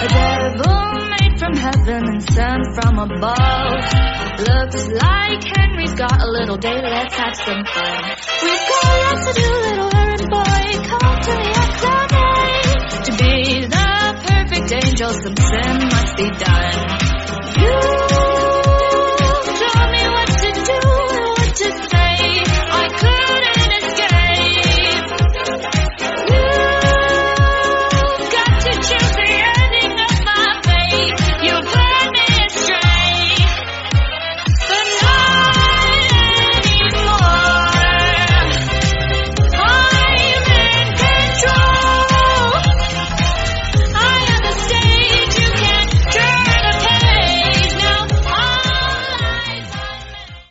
A devil made from heaven and sent from above. Looks like Henry's got a little day, let's have some fun. We've got lots to do, little errand boy, come to me, acclimate. To be the perfect angel, some sin must be done.